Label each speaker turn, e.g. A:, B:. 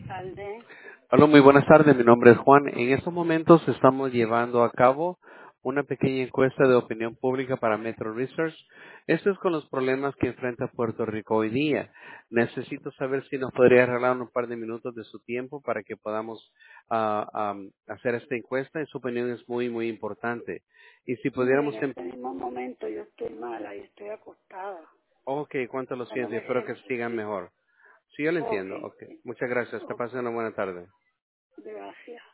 A: Tarde.
B: Hola, muy buenas tardes. Mi nombre es Juan. En estos momentos estamos llevando a cabo una pequeña encuesta de opinión pública para Metro Research. Esto es con los problemas que enfrenta Puerto Rico hoy día. Necesito saber si nos podría regalar un par de minutos de su tiempo para que podamos hacer esta encuesta. Y su opinión es muy, muy importante. Y si
A: Mire,
B: pudiéramos...
A: en este mismo momento yo estoy mala y estoy acostada.
B: Ok, cuánto lo
A: Cuando
B: siento y
A: me
B: espero que
A: siento,
B: sigan
A: sí.
B: mejor. Sí, yo lo
A: Ok,
B: entiendo. Ok, muchas gracias. Que
A: ok.
B: pasen una buena tarde.
A: Gracias.